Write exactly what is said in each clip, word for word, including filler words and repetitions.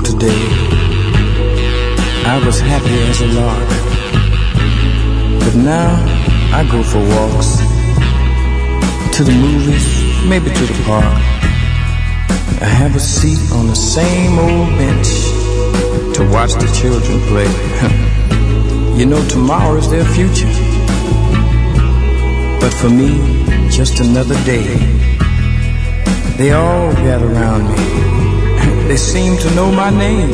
road today, I was happy as a lark. But now I go for walks, to the movies, maybe to the park. I have a seat on the same old bench to watch the children play. You know, tomorrow is their future, but for me, just another day. They all gather around me, they seem to know my name.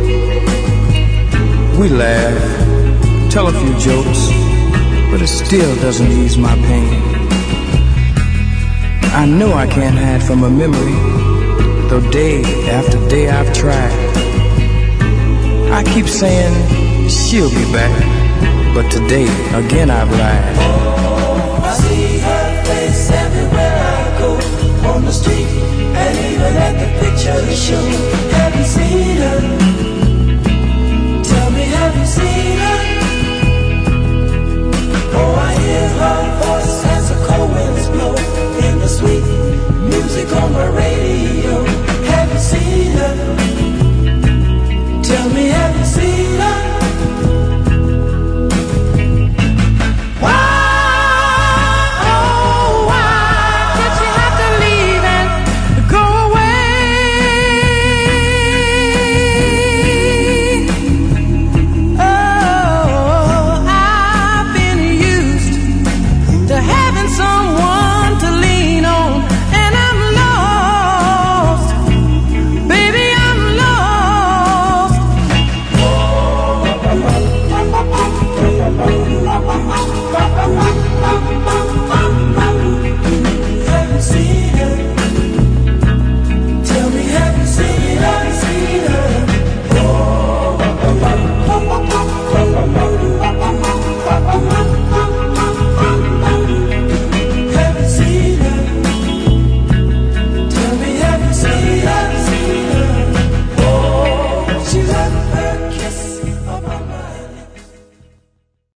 We laugh, tell a few jokes, but it still doesn't ease my pain. I know I can't hide from a memory, though day after day I've tried. I keep saying she'll be back, but today again I've lied. Oh, I see her face everywhere I go, on the street and even at the picture show. Haven't seen